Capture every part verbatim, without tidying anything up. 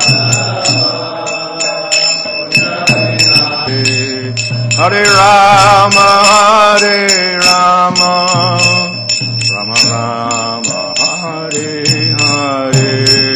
Hare Rama, Hare Rama, Rama Rama, Hare Hare.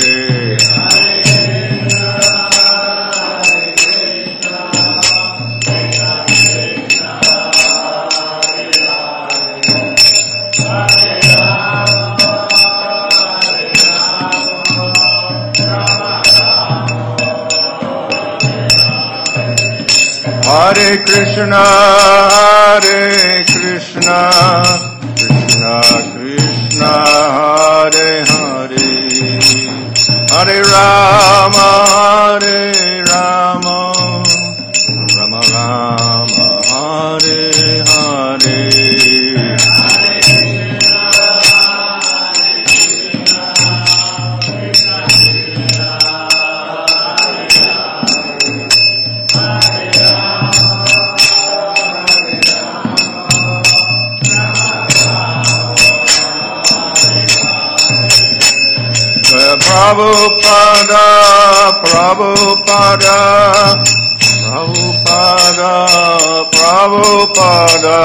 Hare Krishna, Hare Krishna, Krishna Krishna, Hare Hare, Hare Rama, Hare Rama, Rama Rama, Hare Hare. Prabhupada, Prabhupada, Prabhupada, Prabhupada.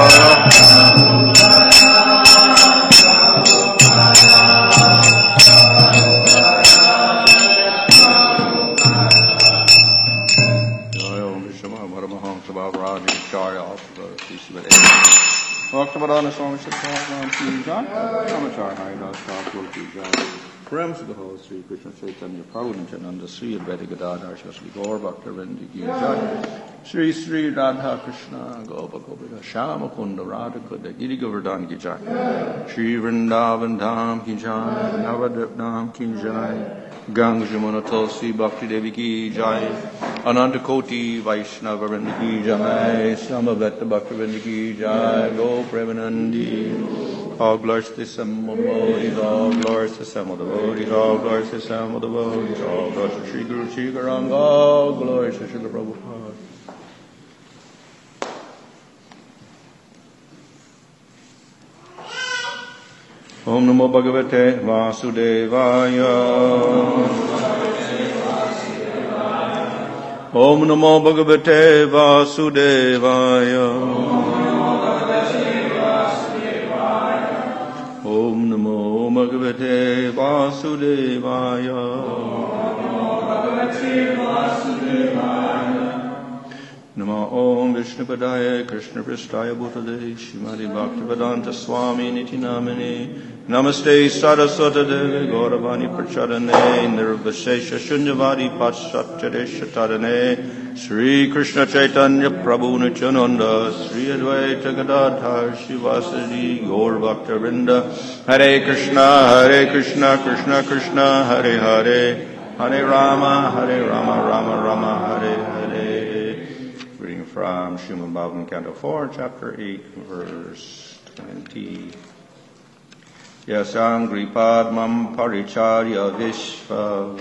Bhaktivinoda Swami Siddhartha Ki Jai, Ramacharya Haridas Thakur Ki Jai. Prem to the whole Sri Krishna Chaitanya Prabhu Nityananda Sri Advaita Gadadhar Shri Gaur Bhaktivinoda Ki Jai. Sri Sri Radha Krishna Gopa Gopika Shama Kunda Radha Kunda Giri Govardhan Ki Jai. Sri Vrindavan Dham Ki Jai, Navadvip Dham Ki Jai, Ganga Jamuna Tulsi Bhakti Devi Ki Jai, Ananta Koti Vaishnava Vrinda Ki Jai, Samaveta Bhaktivinoda Ki Jai, Go Premanandi. All glories to the Sam of the devotees, all glories to the Sam of the devotees, all glories to the Sam of the devotees, all glories to Sri Guru Sri Gauranga, all glories to Sri Prabhupada. Om Namo Bhagavate Vasudevaya. Om Namo Bhagavate Vasudevaya. Om Namo Bhagavate Vasudevaya. Namo Om Vishnupadaya Krishna Prasthaya Bhutale Shrimati Bhaktivedanta Swami Niti Namane Namaste Saraswata Devi Gauravani Prachadane Nirvashesha Shunyavadi Paschatyaresha Tadane Sri Krishna Chaitanya Prabhu Nityananda Sri Advaita Gadadhar Shivasadi Gaur Bhaktavinda Hare Krishna Hare Krishna Krishna Krishna Hare Hare Hare Rama Hare Rama Rama Rama Hare Hare. Reading from Srimad Bhagavatam Canto four, Chapter eight, verse twenty. Yasangri Padmam Paricharya Vishva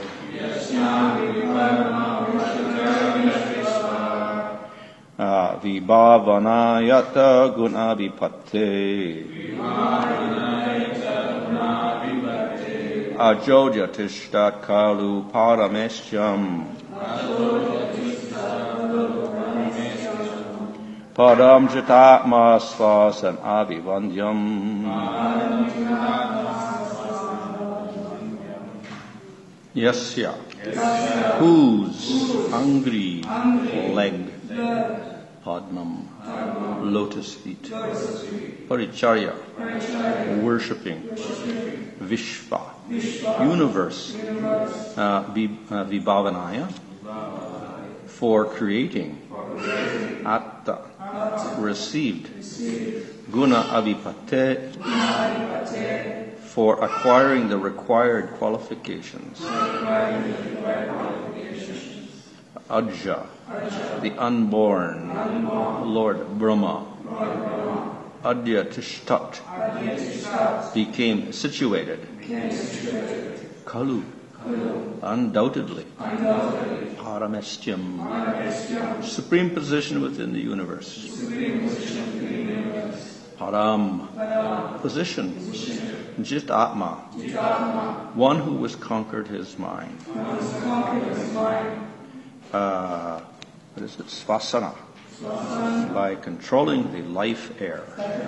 Vibhavanayata Gunabhipatte Ajodya Tishtat Kalu Parameshyam Padam Jatatma Svasan Avivandyam Yasya, whose hungry leg, Padmam, lotus feet, Paricharya, worshipping, Vishva, universe, uh, Vibhavanaya, for creating, Atta, received, Guna Avipate, for acquiring the required qualifications, Ajja, the unborn, Lord Brahma, Adya Tishtat, became situated, Kalu, undoubtedly, Parameshyam, supreme position within the universe, Param, position, Jitatma, one who has conquered his mind. Uh, what is it? Svasana, by controlling the life air.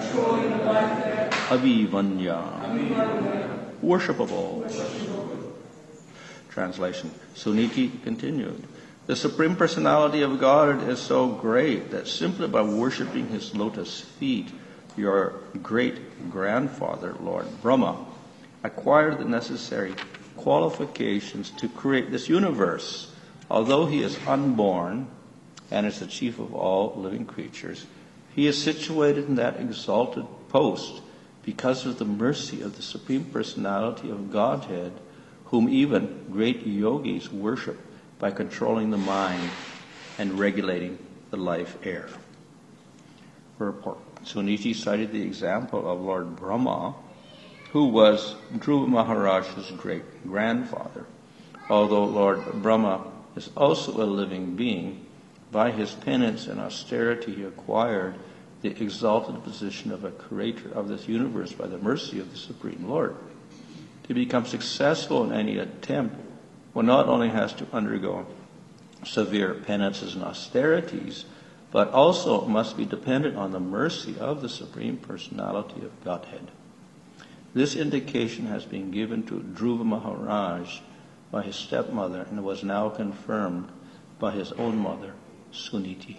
Abhivanya, worshipable. Translation. Suniti continued. The Supreme Personality of God is so great that simply by worshiping his lotus feet, your great-grandfather, Lord Brahma, acquired the necessary qualifications to create this universe. Although he is unborn and is the chief of all living creatures, he is situated in that exalted post because of the mercy of the Supreme Personality of Godhead, whom even great yogis worship by controlling the mind and regulating the life air. Report. Suniti cited the example of Lord Brahma, who was Dhruva Maharaj's great-grandfather. Although Lord Brahma is also a living being, by his penance and austerity he acquired the exalted position of a creator of this universe by the mercy of the Supreme Lord. To become successful in any attempt, one not only has to undergo severe penances and austerities, but also must be dependent on the mercy of the Supreme Personality of Godhead. This indication has been given to Dhruva Maharaj by his stepmother and was now confirmed by his own mother, Suniti.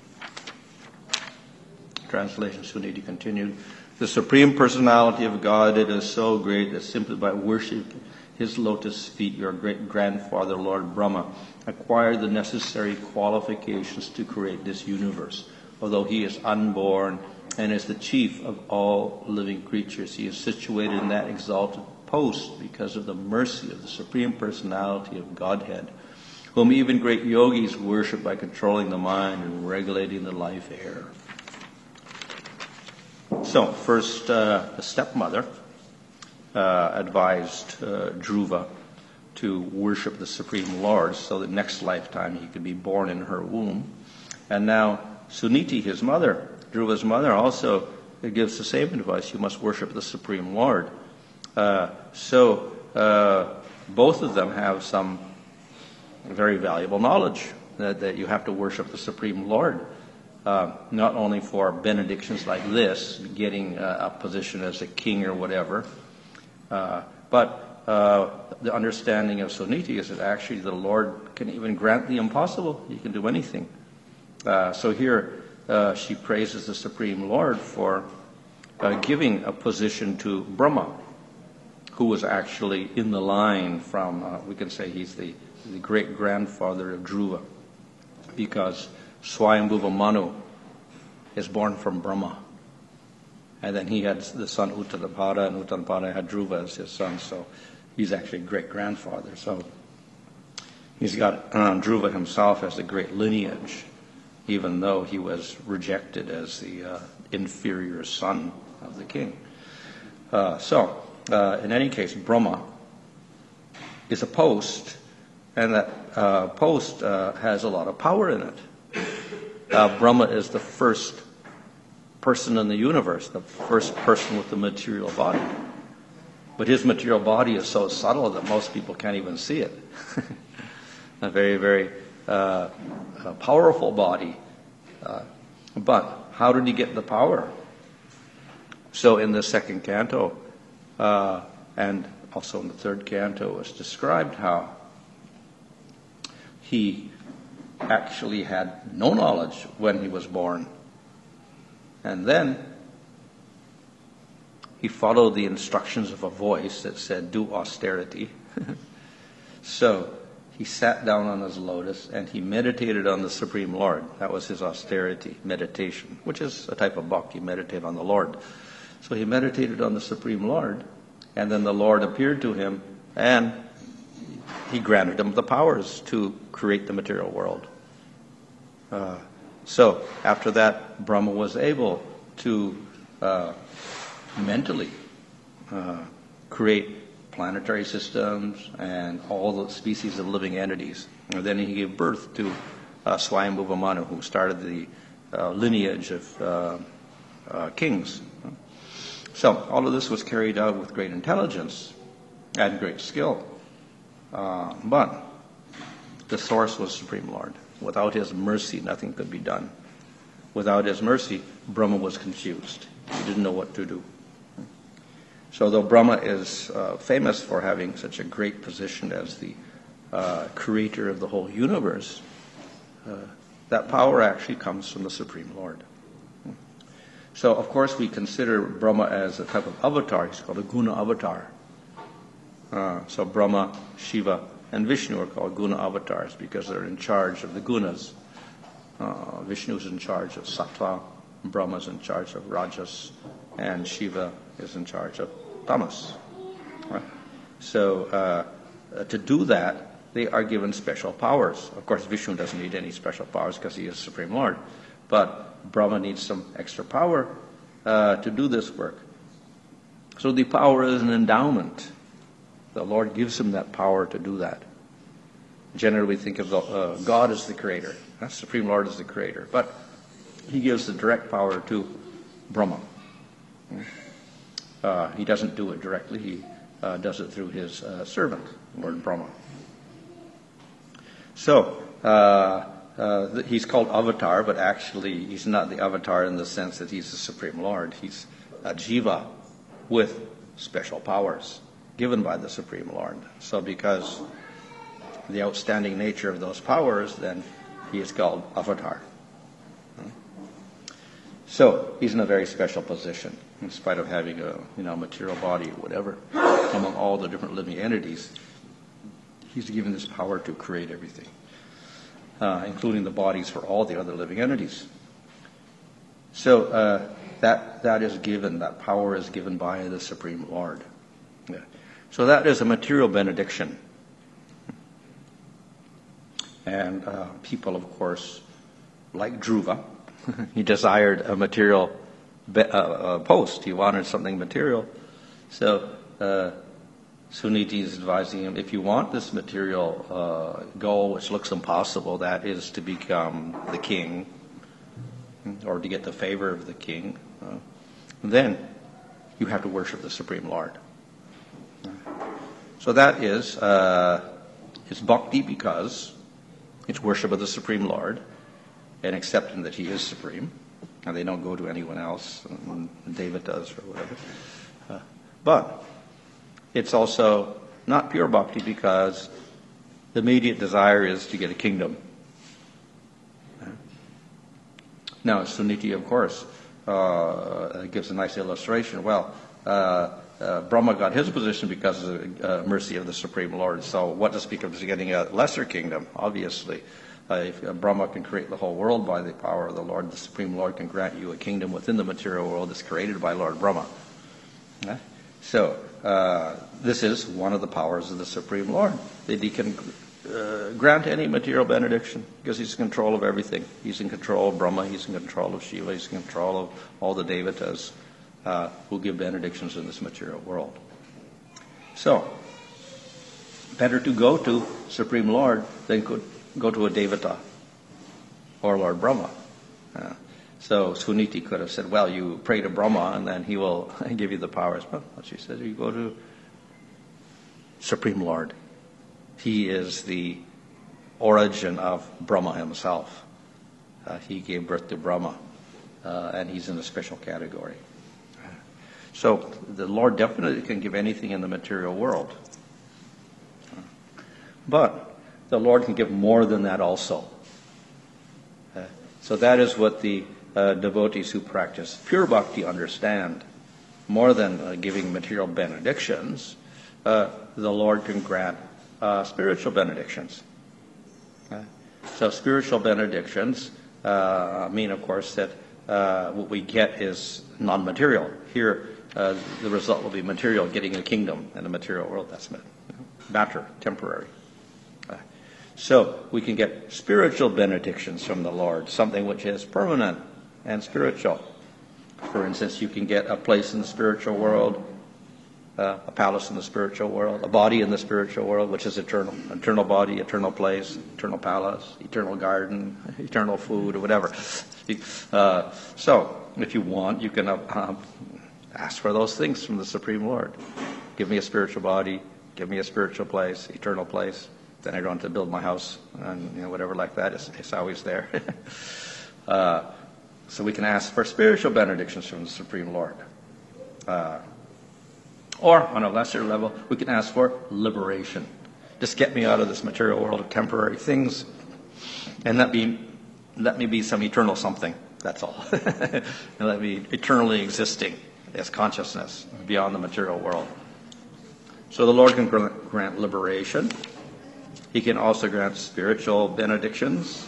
Translation. Suniti continued. The Supreme Personality of Godhead is so great that simply by worshiping his lotus feet, your great-grandfather, Lord Brahma, acquired the necessary qualifications to create this universe. Although he is unborn and is the chief of all living creatures, he is situated in that exalted post because of the mercy of the Supreme Personality of Godhead, whom even great yogis worship by controlling the mind and regulating the life air. So, first, uh, the stepmother uh, advised uh, Dhruva to worship the Supreme Lord so that next lifetime he could be born in her womb. And now Suniti, his mother, Dhruva's mother, also gives the same advice. You must worship the Supreme Lord. Uh, so uh, both of them have some very valuable knowledge that, that you have to worship the Supreme Lord. Uh, not only for benedictions like this, getting uh, a position as a king or whatever, uh, but uh, the understanding of Suniti is that actually the Lord can even grant the impossible. He can do anything. Uh, so here uh, she praises the Supreme Lord for uh, giving a position to Brahma, who was actually in the line from, uh, we can say he's the, the great-grandfather of Dhruva, because Swayambhuva Manu is born from Brahma. And then he had the son Uttarapada, and Uttarapada had Dhruva as his son, so he's actually great-grandfather. So he's got um, Dhruva himself as a great lineage, even though he was rejected as the uh, inferior son of the king. Uh, so, uh, in any case, Brahma is a post, and that uh, post uh, has a lot of power in it. Uh, Brahma is the first person in the universe, the first person with the material body. But his material body is so subtle that most people can't even see it. A very, very uh, a powerful body. Uh, but how did he get the power? So in the second canto, uh, and also in the third canto, it's described how he actually had no knowledge when he was born. And then he followed the instructions of a voice that said, do austerity. So he sat down on his lotus and he meditated on the Supreme Lord. That was his austerity meditation, which is a type of bhakti, meditate on the Lord. So he meditated on the Supreme Lord, and then the Lord appeared to him and he granted him the powers to create the material world. Uh, so after that, Brahma was able to uh, mentally uh, create planetary systems and all the species of living entities. And then he gave birth to uh, Swayambhuva Manu, who started the uh, lineage of uh, uh, kings. So all of this was carried out with great intelligence and great skill. Uh, but the source was Supreme Lord. Without his mercy, nothing could be done. Without his mercy, Brahma was confused. He didn't know what to do. So though Brahma is uh, famous for having such a great position as the uh, creator of the whole universe, uh, that power actually comes from the Supreme Lord. So, of course, we consider Brahma as a type of avatar. He's called a guna avatar. Uh, so Brahma, Shiva, and Vishnu are called guna avatars because they're in charge of the gunas. Uh, Vishnu is in charge of sattva, Brahma is in charge of rajas, and Shiva is in charge of tamas. Right? So uh, to do that, they are given special powers. Of course, Vishnu doesn't need any special powers because he is Supreme Lord. But Brahma needs some extra power uh, to do this work. So the power is an endowment. The Lord gives him that power to do that. Generally, we think of the, uh, God as the creator. The Supreme Lord is the creator. But he gives the direct power to Brahma. Uh, he doesn't do it directly. He uh, does it through his uh, servant, Lord Brahma. So, uh, uh, he's called Avatar, but actually he's not the Avatar in the sense that he's the Supreme Lord. He's a Jiva with special powers given by the Supreme Lord. So because the outstanding nature of those powers, then he is called Avatar. So he's in a very special position, in spite of having a you know material body or whatever, among all the different living entities. He's given this power to create everything, uh, including the bodies for all the other living entities. So uh, that that is given, that power is given by the Supreme Lord. Yeah. So that is a material benediction. And uh, people, of course, like Dhruva, he desired a material be- uh, uh, post. He wanted something material. So uh, Suniti is advising him, if you want this material uh, goal, which looks impossible, that is to become the king, or to get the favor of the king, uh, then you have to worship the Supreme Lord. So that is uh, it's bhakti because it's worship of the Supreme Lord and accepting that he is supreme, and they don't go to anyone else, and David does or whatever. Uh, but it's also not pure bhakti because the immediate desire is to get a kingdom. Now, Suniti, of course, uh, gives a nice illustration. Well, uh, uh, Brahma got his position because of the uh, mercy of the Supreme Lord. So what to speak of getting a lesser kingdom? Obviously, uh, if uh, Brahma can create the whole world by the power of the Lord, the Supreme Lord can grant you a kingdom within the material world that's created by Lord Brahma. Okay? So uh, this is one of the powers of the Supreme Lord, that he can uh, grant any material benediction because he's in control of everything. He's in control of Brahma, he's in control of Shiva, he's in control of all the devatas uh, who give benedictions in this material world. So, better to go to Supreme Lord than go, go to a devata or Lord Brahma. Uh, So Suniti could have said, well, you pray to Brahma and then he will give you the powers. But she said, you go to Supreme Lord. He is the origin of Brahma himself. Uh, he gave birth to Brahma, uh, and he's in a special category. So the Lord definitely can give anything in the material world. But the Lord can give more than that also. Uh, so that is what the Uh, devotees who practice pure bhakti understand. More than uh, giving material benedictions, uh, the Lord can grant uh, spiritual benedictions. Uh, so spiritual benedictions uh, mean, of course, that uh, what we get is non-material. Here, uh, the result will be material, getting a kingdom in the material world. That's matter, temporary. Uh, so we can get spiritual benedictions from the Lord, something which is permanent and spiritual. For instance, you can get a place in the spiritual world, uh, a palace in the spiritual world, a body in the spiritual world, which is eternal. Eternal body, eternal place, eternal palace, eternal garden, eternal food, or whatever. Uh, so, if you want, you can uh, Ask for those things from the Supreme Lord. Give me a spiritual body. Give me a spiritual place, eternal place. Then I don't have to build my house and, you know, whatever like that. It's, it's always there. uh, so we can ask for spiritual benedictions from the Supreme Lord. Uh, or on a lesser level, we can ask for liberation. Just get me out of this material world of temporary things, and let me let me be some eternal something. That's all. And let me eternally existing as consciousness beyond the material world. So the Lord can grant liberation. He can also grant spiritual benedictions.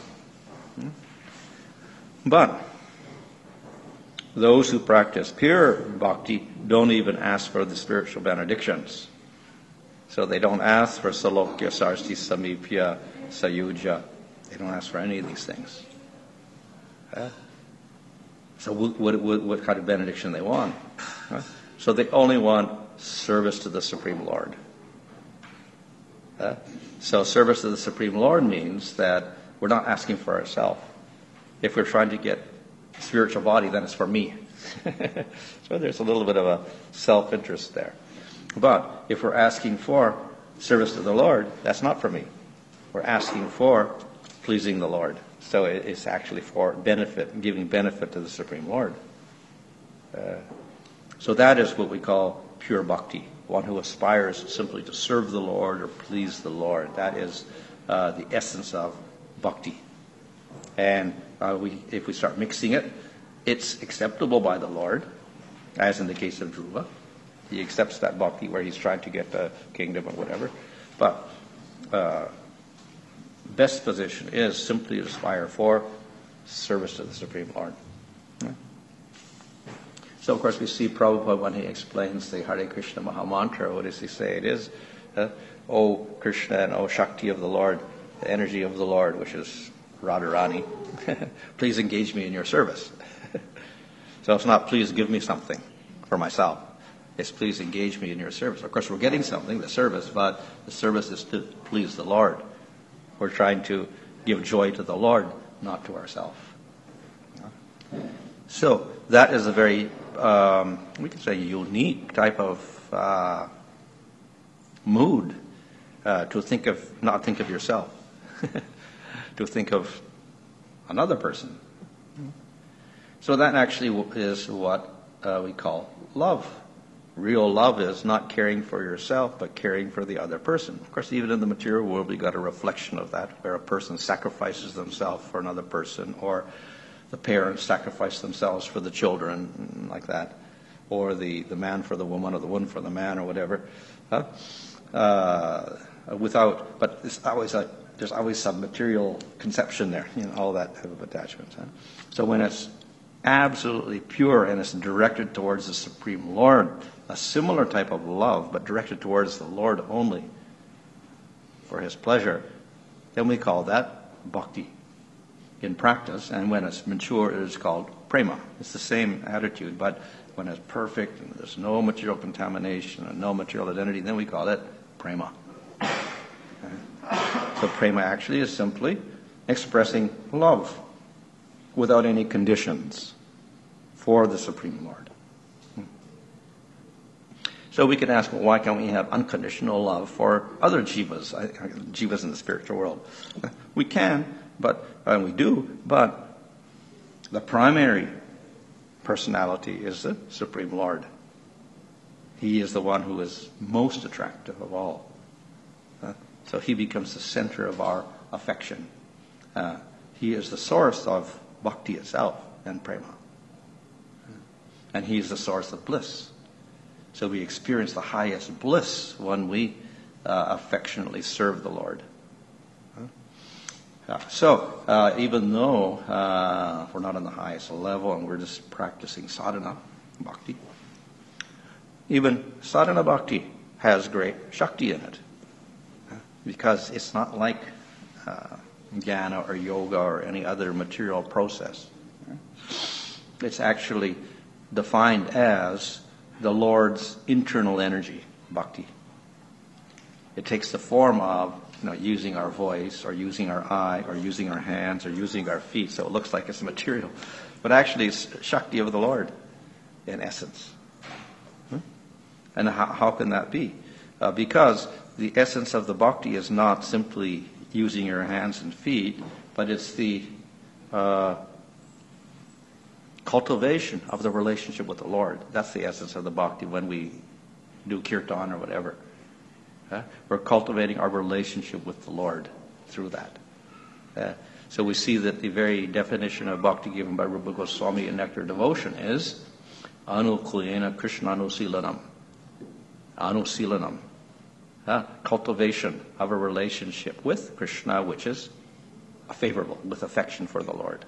But those who practice pure bhakti don't even ask for the spiritual benedictions. So they don't ask for salokya, sarsti, samipya, sayuja. They don't ask for any of these things. Huh? So what, what, what kind of benediction they want? Huh? So they only want service to the Supreme Lord. Uh, so service to the Supreme Lord means that we're not asking for ourselves. If we're trying to get a spiritual body, then it's for me. So there's a little bit of a self-interest there. But if we're asking for service to the Lord, that's not for me. We're asking for pleasing the Lord. So it's actually for benefit, giving benefit to the Supreme Lord. Uh, so that is what we call pure bhakti, one who aspires simply to serve the Lord or please the Lord. That is uh, the essence of bhakti. And uh, we, if we start mixing it, it's acceptable by the Lord, as in the case of Dhruva. He accepts that bhakti where he's trying to get the kingdom or whatever. But uh, best position is simply to aspire for service to the Supreme Lord. Yeah. So, of course, we see Prabhupada when he explains the Hare Krishna Maha Mantra, what does he say? It is, uh, O Krishna and O Shakti of the Lord, the energy of the Lord, which is Radharani, please engage me in your service. So it's not please give me something for myself. It's please engage me in your service. Of course, we're getting something, the service, but the service is to please the Lord. We're trying to give joy to the Lord, not to ourselves. So that is a very, um, we could say, unique type of uh, mood uh, to think of, not think of yourself, to think of another person. So that actually is what uh, we call love. Real love is not caring for yourself, but caring for the other person. Of course, even in the material world, we got a reflection of that, where a person sacrifices themselves for another person, or the parents sacrifice themselves for the children, like that, or the, the man for the woman, or the woman for the man, or whatever. Uh, uh, without, but it's always a, there's always some material conception there, you know, all that type of attachment. Huh? So when it's absolutely pure and it's directed towards the Supreme Lord, a similar type of love, but directed towards the Lord only for His pleasure, then we call that bhakti in practice. And when it's mature, it is called prema. It's the same attitude, but when it's perfect and there's no material contamination and no material identity, then we call it prema. Okay. So prema actually is simply expressing love without any conditions for the Supreme Lord. So we can ask, well, why can't we have unconditional love for other jivas, jivas in the spiritual world? We can, but and we do, but the primary personality is the Supreme Lord. He is the one who is most attractive of all. Uh, so he becomes the center of our affection. Uh, he is the source of bhakti itself and prema. And he is the source of bliss. So we experience the highest bliss when we uh, affectionately serve the Lord. Uh, so uh, even though uh, we're not on the highest level and we're just practicing sadhana bhakti, even sadhana bhakti has great shakti in it. Uh, because it's not like uh, jnana or yoga or any other material process. It's actually defined as the Lord's internal energy, bhakti. It takes the form of, you know, using our voice or using our eye or using our hands or using our feet, so it looks like it's material. But actually it's Shakti of the Lord in essence. And how, how can that be? Uh, because the essence of the bhakti is not simply using your hands and feet, but it's the uh, cultivation of the relationship with the Lord. That's the essence of the bhakti when we do kirtan or whatever. Uh, we're cultivating our relationship with the Lord through that. Uh, so we see that the very definition of bhakti given by Rupa Goswami in Nectar Devotion is anukulena Krishnanusilanam. Anusilanam. Uh, cultivation of a relationship with Krishna, which is favorable, with affection for the Lord.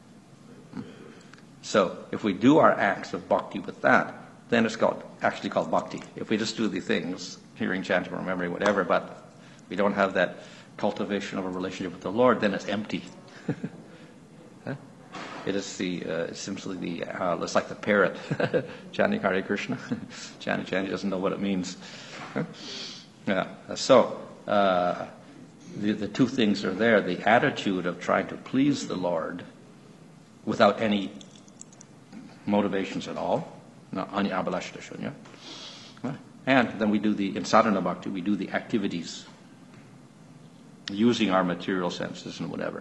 So if we do our acts of bhakti with that, then it's called actually called bhakti. If we just do the things, hearing, chanting, remembering, whatever, but we don't have that cultivation of a relationship with the Lord, then it's empty. Huh? It is the uh, it's simply the uh, it's like the parrot chanting Hare Krishna, chanting, chanting, doesn't know what it means. Huh? Yeah. So uh, the the two things are there: the attitude of trying to please the Lord without any motivations at all, no, ani abhalasha shunya. And then we do the in sadhana bhakti, we do the activities using our material senses and whatever.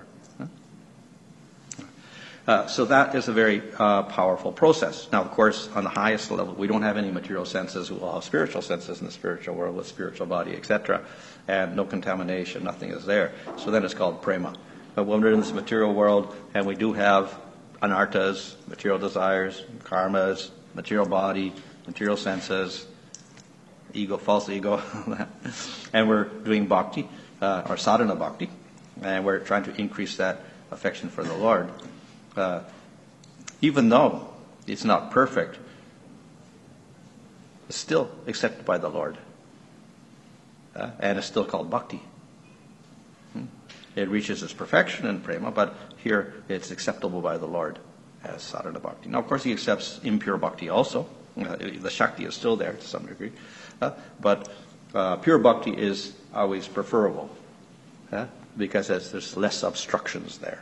Uh, so that is a very uh, powerful process. Now, of course, on the highest level, we don't have any material senses. We'll have spiritual senses in the spiritual world with spiritual body, et cetera. And no contamination, nothing is there. So then it's called prema. But when we're in this material world, and we do have anartas, material desires, karmas, material body, material senses, ego, false ego, and we're doing bhakti, uh, or sadhana bhakti, and we're trying to increase that affection for the Lord. Uh, even though it's not perfect, it's still accepted by the Lord. Uh, and it's still called bhakti. Hmm? It reaches its perfection in prema, but here it's acceptable by the Lord as sadhana bhakti. Now, of course, he accepts impure bhakti also. Uh, the Shakti is still there to some degree. Uh, but uh, pure bhakti is always preferable uh, because there's less obstructions there.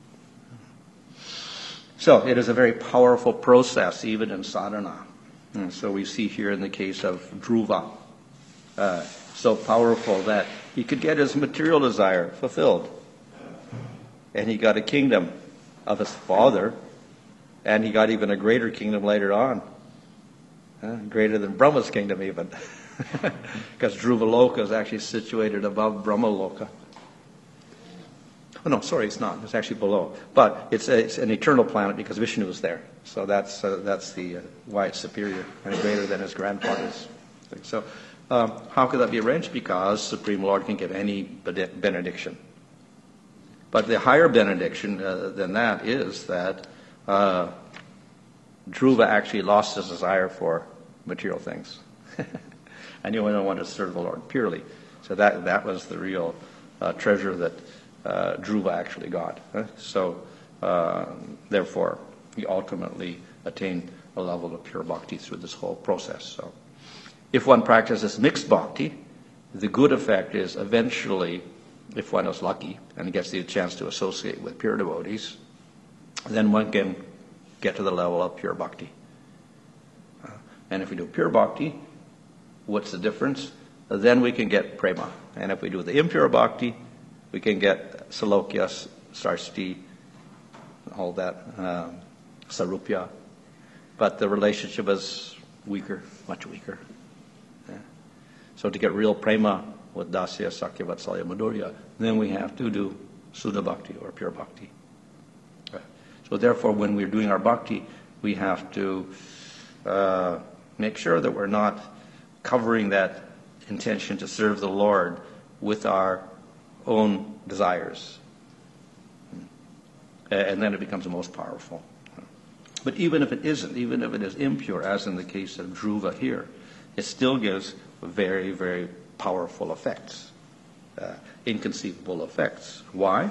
So it is a very powerful process, even in sadhana. And so we see here in the case of Dhruva, uh, so powerful that he could get his material desire fulfilled. And he got a kingdom of his father, and he got even a greater kingdom later on. Uh, greater than Brahma's kingdom even. Because Dhruvaloka is actually situated above Brahmaloka. Oh, no, sorry, it's not. It's actually below. But it's, a, it's an eternal planet because Vishnu is there. So that's uh, that's the uh, why it's superior and greater than his grandfather's thing. So um, how could that be arranged? Because Supreme Lord can give any benediction. But the higher benediction uh, than that is that uh, Dhruva actually lost his desire for material things. And he only wanted to serve the Lord purely. So that that was the real uh, treasure that uh, Dhruva actually got. Huh? So uh, therefore, he ultimately attained a level of pure bhakti through this whole process. So if one practices mixed bhakti, the good effect is eventually, if one is lucky and gets the chance to associate with pure devotees, then one can get to the level of pure bhakti. Uh, and if we do pure bhakti, what's the difference? Uh, then we can get prema. And if we do the impure bhakti, we can get salokya, sarsti, all that, um, sarupya. But the relationship is weaker, much weaker. Yeah. So to get real prema with dasya, sakya, vatsalya, madhurya, then we have to do Sudha bhakti or pure bhakti. So therefore, when we're doing our bhakti, we have to uh, make sure that we're not covering that intention to serve the Lord with our own desires. And then it becomes the most powerful. But even if it isn't, even if it is impure, as in the case of Dhruva here, it still gives very, very powerful effects, uh, inconceivable effects. Why?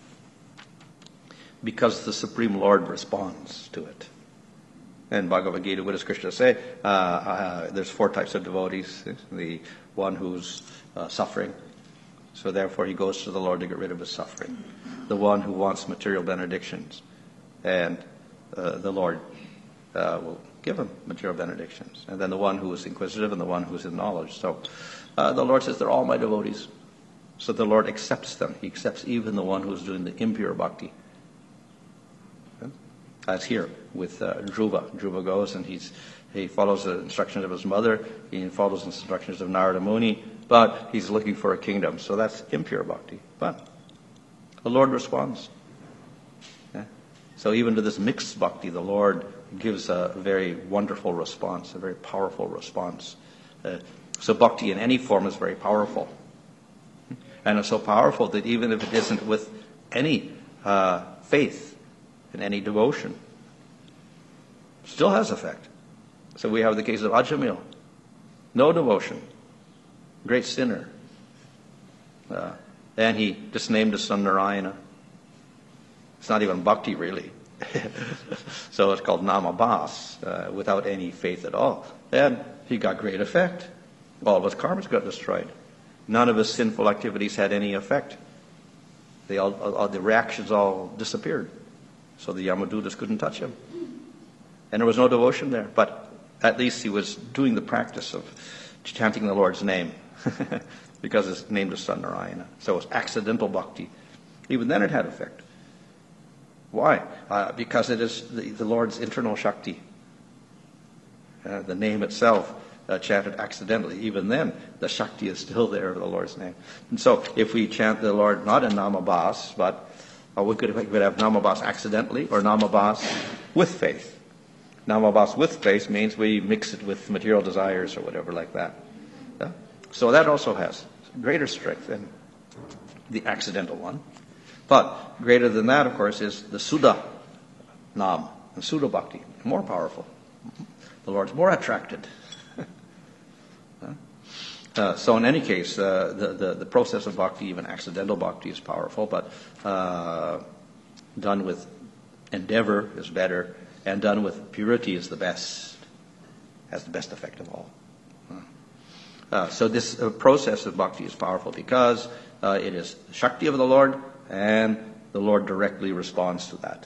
Because the Supreme Lord responds to it. In Bhagavad Gita, what does Krishna say? Uh, uh, there's four types of devotees. The one who's uh, suffering, so therefore he goes to the Lord to get rid of his suffering. The one who wants material benedictions, and uh, the Lord uh, will give him material benedictions. And then the one who is inquisitive and the one who is in knowledge. So uh, the Lord says they're all my devotees. So the Lord accepts them. He accepts even the one who's doing the impure bhakti. Okay? As here with uh, Dhruva. Dhruva goes and he's he follows the instructions of his mother. He follows the instructions of Narada Muni. But he's looking for a kingdom. So that's impure bhakti. But the Lord responds. Okay? So even to this mixed bhakti, the Lord gives a very wonderful response, a very powerful response. Uh, so bhakti in any form is very powerful. And it's so powerful that even if it isn't with any uh, faith and any devotion, it still has effect. So we have the case of Ajamil. No devotion. Great sinner. Uh, and he just named his son Narayana. It's not even bhakti really. So it's called namabhas, uh, without any faith at all. And he got great effect. All of his karmas got destroyed. None of his sinful activities had any effect. They all, all, the reactions all disappeared. So the Yamadutas couldn't touch him. And there was no devotion there. But at least he was doing the practice of chanting the Lord's name. Because his name was son Narayana. So it was accidental bhakti. Even then it had effect. Why? Uh, because it is the, the Lord's internal Shakti. Uh, the name itself uh, chanted accidentally. Even then, the Shakti is still there of the Lord's name. And so, if we chant the Lord not in Namabhas, but uh, we, could, we could have Namabhas accidentally or Namabhas with faith. Namabhas with faith means we mix it with material desires or whatever like that. Yeah? So that also has greater strength than the accidental one. But greater than that, of course, is the Suddha Nam, and Suddha Bhakti, more powerful. The Lord's more attracted. uh, so in any case, uh, the, the, the process of bhakti, even accidental bhakti, is powerful, but uh, done with endeavor is better, and done with purity is the best, has the best effect of all. Uh, so this uh, process of bhakti is powerful because uh, it is the Shakti of the Lord, and the Lord directly responds to that.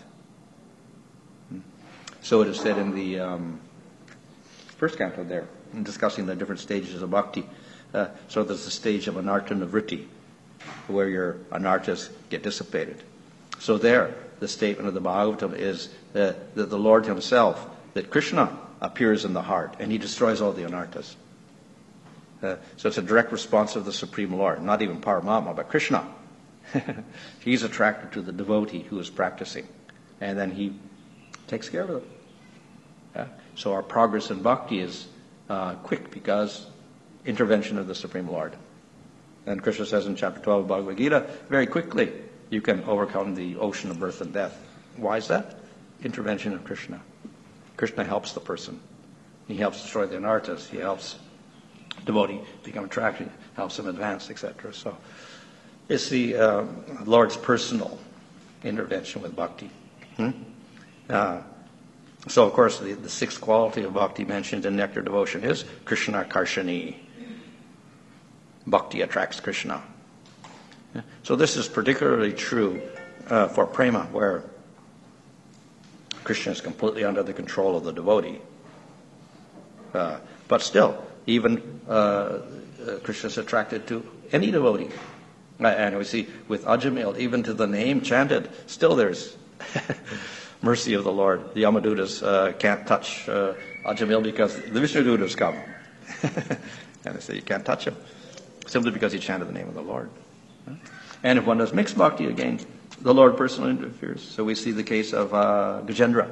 So it is said in the um, first canto there, in discussing the different stages of bhakti. Uh, so there's the stage of anartha nivritti, where your anarthas get dissipated. So there, the statement of the Bhagavatam is that, that the Lord himself, that Krishna appears in the heart, and he destroys all the anarthas. Uh, so it's a direct response of the Supreme Lord, not even Paramatma, but Krishna. He's attracted to the devotee who is practicing, and then he takes care of them. Yeah? So our progress in bhakti is uh, quick because intervention of the Supreme Lord. And Krishna says in chapter twelve of Bhagavad Gita, very quickly you can overcome the ocean of birth and death. Why is that? Intervention of Krishna. Krishna helps the person. He helps destroy the anarthas. He helps devotee become attracted, helps him advance, et cetera. So it's the uh, Lord's personal intervention with bhakti. Hmm? Uh, so, of course, the, the sixth quality of bhakti mentioned in Nectar Devotion is Krishna Karshani. Bhakti attracts Krishna. Yeah? So this is particularly true uh, for prema, where Krishna is completely under the control of the devotee. Uh, but still, even uh, uh, Krishna is attracted to any devotee. And we see with Ajamil, even to the name chanted, still there's mercy of the Lord. The Yamadutas uh, can't touch uh, Ajamil because the Vishnudutas come. And they say you can't touch him, simply because he chanted the name of the Lord. And if one does mixed bhakti again, the Lord personally interferes. So we see the case of uh, Gajendra.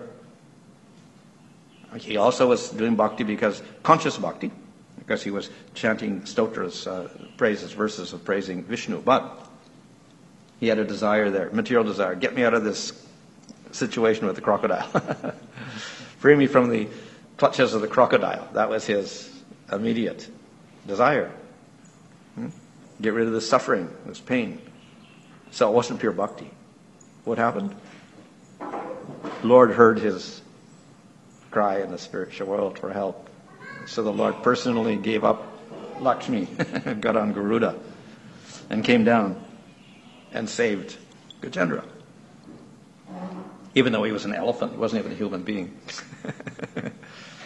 He also was doing bhakti because, conscious bhakti, because he was chanting stotras, uh, praises, verses of praising Vishnu. But he had a desire there, material desire. Get me out of this situation with the crocodile. Free me from the clutches of the crocodile. That was his immediate desire. Hmm? Get rid of the suffering, this pain. So it wasn't pure bhakti. What happened? Lord heard his cry in the spiritual world for help. So the Lord personally gave up Lakshmi, got on Garuda, and came down and saved Gajendra. Even though he was an elephant, he wasn't even a human being.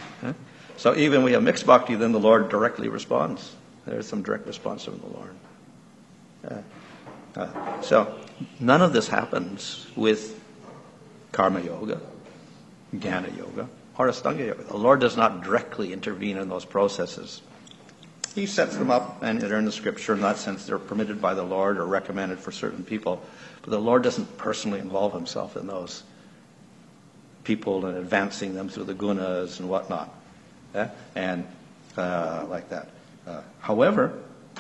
So even we have mixed bhakti, then the Lord directly responds. There's some direct response from the Lord. Uh, uh, so none of this happens with karma yoga, jnana yoga, or Astanga yoga. The Lord does not directly intervene in those processes. He sets them up, and they're in the scripture. In that sense, they're permitted by the Lord or recommended for certain people. But the Lord doesn't personally involve himself in those people and advancing them through the gunas and whatnot. Yeah? And uh, like that. Uh, however,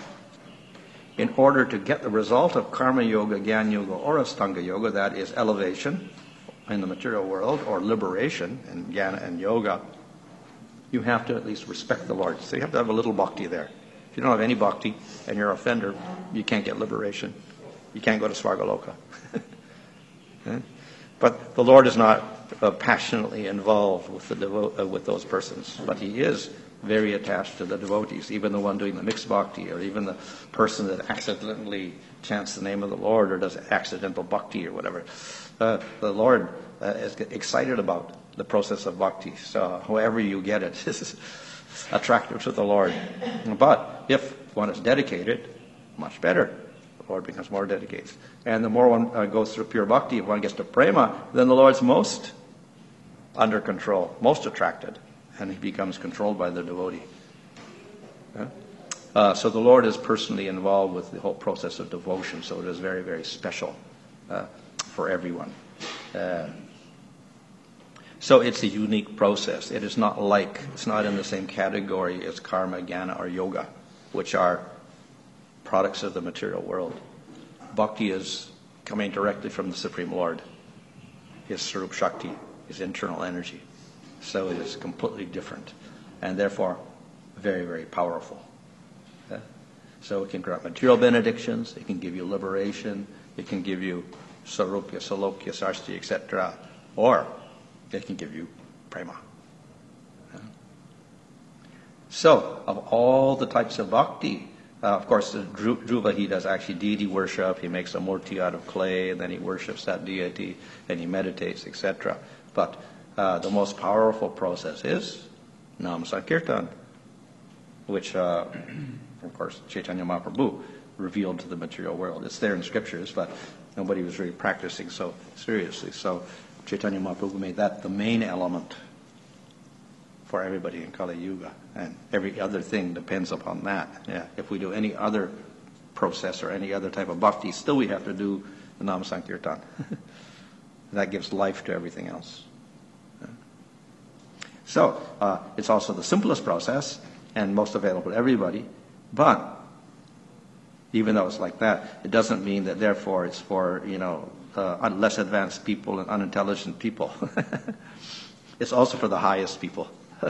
in order to get the result of karma yoga, jnana yoga, or Astanga yoga, that is elevation in the material world, or liberation in jnana and yoga, you have to at least respect the Lord. So you have to have a little bhakti there. If you don't have any bhakti and you're an offender, you can't get liberation. You can't go to Svargaloka. Okay? But the Lord is not uh, passionately involved with the devo- uh, with those persons, but he is very attached to the devotees, even the one doing the mixed bhakti, or even the person that accidentally chants the name of the Lord or does accidental bhakti or whatever. Uh, the Lord uh, is excited about the process of bhakti. So however you get it is attractive to the Lord. But if one is dedicated, much better. The Lord becomes more dedicated. And the more one uh, goes through pure bhakti, if one gets to prema, then the Lord's most under control, most attracted, and he becomes controlled by the devotee. Yeah? Uh, so the Lord is personally involved with the whole process of devotion, so it is very, very special uh, for everyone. Uh, so it's a unique process. It is not like, it's not in the same category as karma, jnana, or yoga, which are products of the material world. Bhakti is coming directly from the Supreme Lord, his Sarup Shakti, his internal energy. So it is completely different, and therefore very, very powerful. Yeah? So it can grant material benedictions, it can give you liberation, it can give you sarupya, salokya, sarsti, et cetera, or it can give you prema. Yeah? So, of all the types of bhakti, Uh, of course, the Dhruva, he does actually deity worship. He makes a murti out of clay, and then he worships that deity, and he meditates, et cetera. But uh, the most powerful process is Nam Sankirtan, which, uh, of course, Chaitanya Mahaprabhu revealed to the material world. It's there in scriptures, but nobody was really practicing so seriously. So Chaitanya Mahaprabhu made that the main element for everybody in Kali Yuga, and every other thing depends upon that. Yeah, if we do any other process or any other type of bhakti, still we have to do the Nam Sankirtan. That gives life to everything else. Yeah. So uh, it's also the simplest process and most available to everybody. But even though it's like that, it doesn't mean that therefore it's for you know uh, less advanced people and unintelligent people. It's also for the highest people.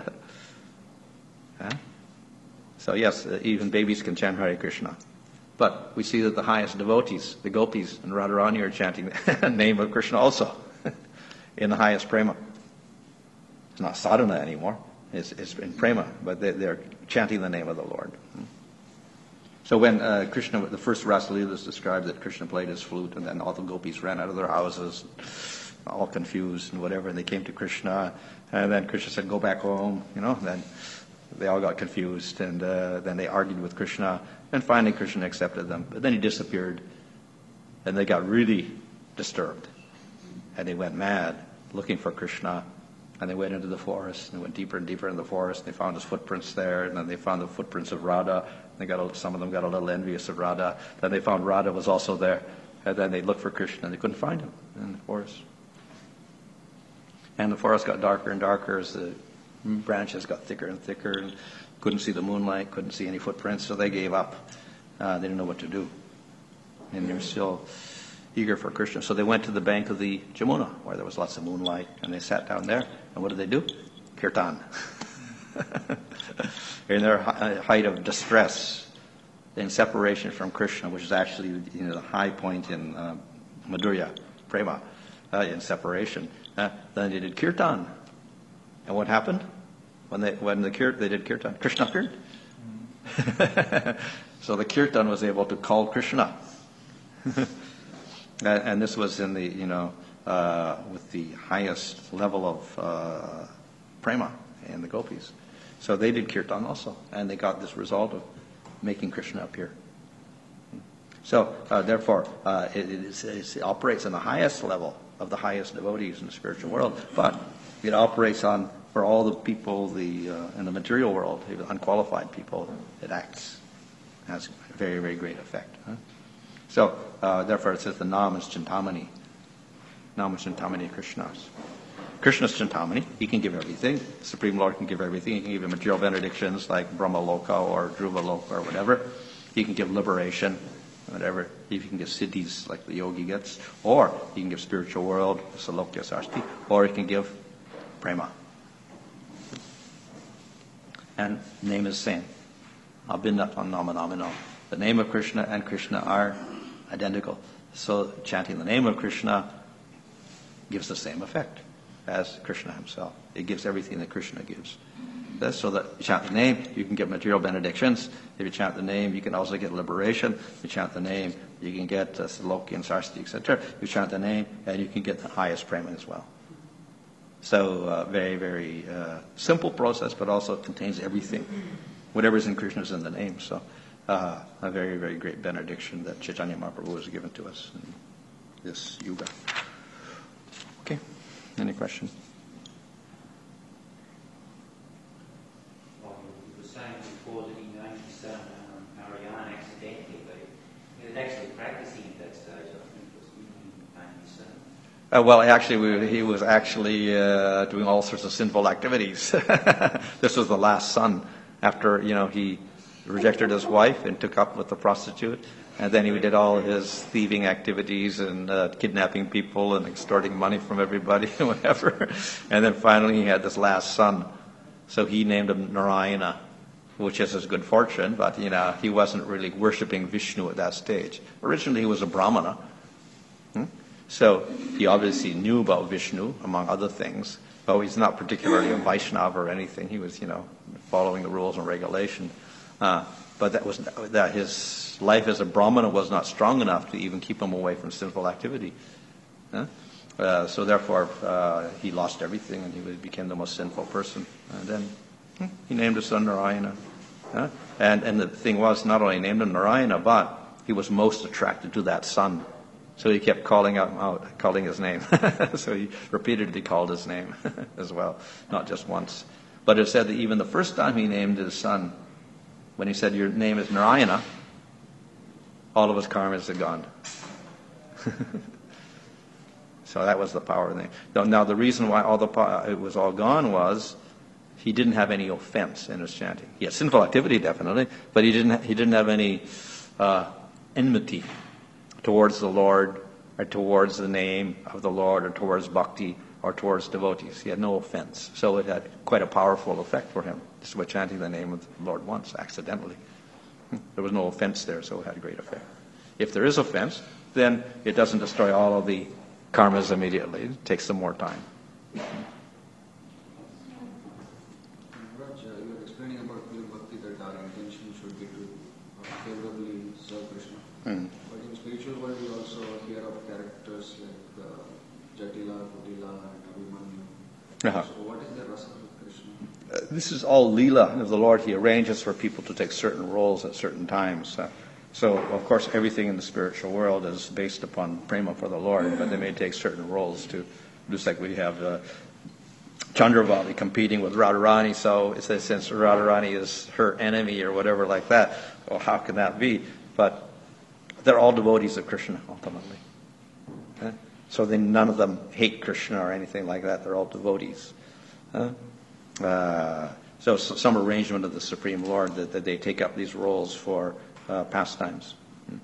Huh? So yes, uh, even babies can chant Hare Krishna. But we see that the highest devotees, the gopis and Radharani, are chanting the name of Krishna also in the highest prema. It's not sadhana anymore. It's, it's in prema, but they, they're chanting the name of the Lord. So when uh, Krishna, the first Rasalila is described that Krishna played his flute, and then all the gopis ran out of their houses, all confused and whatever, and they came to Krishna, and then Krishna said, go back home, you know, then they all got confused, and uh, then they argued with Krishna, and finally Krishna accepted them, but then he disappeared, and they got really disturbed, and they went mad looking for Krishna, and they went into the forest, and they went deeper and deeper in the forest, and they found his footprints there, and then they found the footprints of Radha. They got a, some of them got a little envious of Radha. Then they found Radha was also there, and then they looked for Krishna, and they couldn't find him in the forest. And the forest got darker and darker as the branches got thicker and thicker, and couldn't see the moonlight, couldn't see any footprints, so they gave up. Uh, they didn't know what to do. And they were still eager for Krishna. So they went to the bank of the Jamuna, where there was lots of moonlight, and they sat down there. And what did they do? Kirtan. In their height of distress, in separation from Krishna, which is actually you know, the high point in uh, Madhurya, Prema, uh, in separation. Uh, then they did kirtan, and what happened when they when the kir- they did kirtan? Krishna appeared. So the kirtan was able to call Krishna, and, and this was in the you know uh, with the highest level of uh, prema in the gopis. So they did kirtan also, and they got this result of making Krishna appear. So, uh, therefore, uh, it, it, is, it operates on the highest level of the highest devotees in the spiritual world, but it operates on, for all the people the uh, in the material world, unqualified people, it acts, has a very, very great effect. Huh? So, uh, therefore, it says the Nam is Chintamani. Nam is Chintamani Krishnas. Krishna's Chintamani. He can give everything. The Supreme Lord can give everything. He can give you material benedictions like Brahma Loka or Dhruva Loka or whatever. He can give liberation, whatever. He can give siddhis like the yogi gets. Or he can give spiritual world, Salokya Sarsti. Or he can give prema. And name is same. Abhinnatam namanamino. The name of Krishna and Krishna are identical. So chanting the name of Krishna gives the same effect as Krishna himself. It gives everything that Krishna gives. That's so that you chant the name, you can get material benedictions. If you chant the name, you can also get liberation. If you chant the name, you can get uh, Salokya and Sarsti, et cetera. You chant the name, and you can get the highest prema as well. So, uh, very, very uh, simple process, but also contains everything. Whatever's in Krishna is in the name. So, uh, a very, very great benediction that Chaitanya Mahaprabhu has given to us in this yuga. Okay, any questions? Well, you were saying before that he named his son um, Narayana accidentally, but he was actually practicing at that stage. I think it was he named his son. Uh, well, actually, we, he was actually uh, doing all sorts of sinful activities. This was the last son after, you know, he rejected his wife and took up with the prostitute. And then he did all his thieving activities and uh, kidnapping people and extorting money from everybody and whatever. And then finally he had this last son. So he named him Narayana, which is his good fortune. But, you know, he wasn't really worshipping Vishnu at that stage. Originally he was a Brahmana. Hmm? So he obviously knew about Vishnu, among other things. But he's not particularly a Vaishnava or anything. He was, you know, following the rules and regulation. Uh, but that was that his life as a Brahmana was not strong enough to even keep him away from sinful activity. Huh? Uh, so therefore, uh, he lost everything and he became the most sinful person. And then hmm, he named his son Narayana. Huh? And and the thing was, not only named him Narayana, but he was most attracted to that son. So he kept calling out, out calling his name. So he repeatedly called his name as well, not just once. But it said that even the first time he named his son, when he said, "Your name is Narayana," all of his karmas had gone. So that was the power of the name. Now, now the reason why all the it was all gone was he didn't have any offense in his chanting. He had sinful activity, definitely, but he didn't. He didn't have any uh, enmity towards the Lord, or towards the name of the Lord, or towards bhakti, or towards devotees. He had no offense. So it had quite a powerful effect for him, just by chanting the name of the Lord once, accidentally. There was no offense there, so it had a great effect. If there is offense, then it doesn't destroy all of the karmas immediately. It takes some more time. Raj, you were explaining about pure bhakti that our intention should be to uh, favorably serve Krishna. Mm. But in spiritual world, we also hear of characters like uh, Jatila, Kutila, and Abhimanyu. Uh-huh. So what is the rasa with Krishna? Uh, this is all Leela of the Lord. He arranges for people to take certain roles at certain times. Uh, so, of course, everything in the spiritual world is based upon prema for the Lord, but they may take certain roles to, just like we have uh, Chandravali competing with Radharani, so it says since Radharani is her enemy or whatever like that, well, how can that be? But they're all devotees of Krishna, ultimately. Okay? So then none of them hate Krishna or anything like that. They're all devotees. Huh? Uh, so, so some arrangement of the Supreme Lord that, that they take up these roles for uh, pastimes. Hmm.